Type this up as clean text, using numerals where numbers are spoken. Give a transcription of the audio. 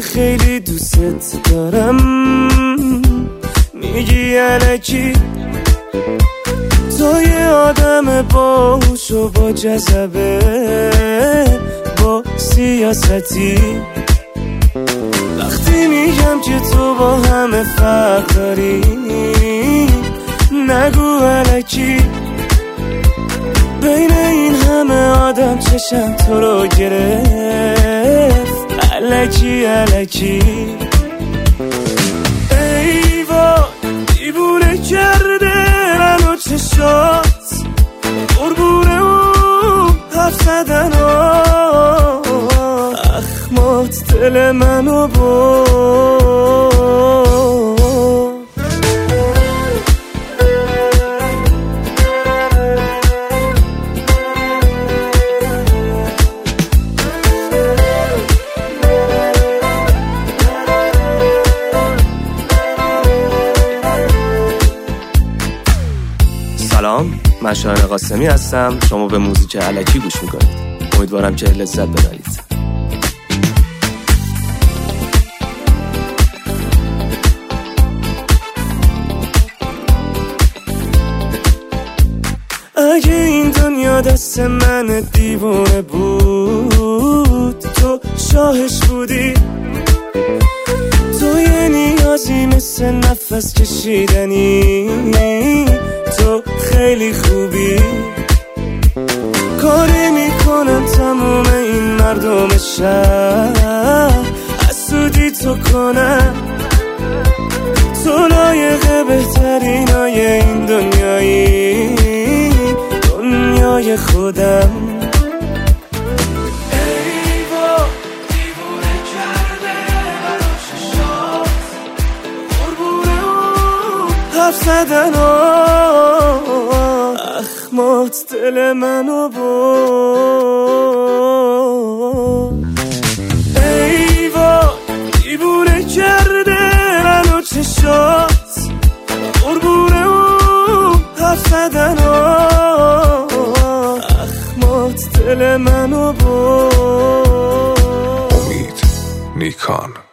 خیلی دوست دارم میگی الکی، تو یه آدم باهوش و با جذبه با سیاستی. وقتی میگم که تو با همه فرق داری نگو الکی، بین این همه آدم چشم تو رو گرفت الکی الکی. ای وای دیوونه کرده منو چشات، قربونه و حرف زدن اخمات دل منو سلام، من شاهین قاسمی هستم. شما به موزیک الکی گوش میکنید. امیدوارم که لذت ببرید. اگه این دنیا دست من دیوونه بود تو شاهش بودی، تو یه نیازی مثل نفس کشیدنی، تو خیلی خوبی. کاری میکنم تموم این مردم شهر حسودی تو کنم، تو لایق بهترینای این دنیایی، دنیای خودم. حرف زدن اخمات دل منو ای وای دیوونه کرده منو چشات، قربونه و حرف زدن اخمات دل منو امید نیکان.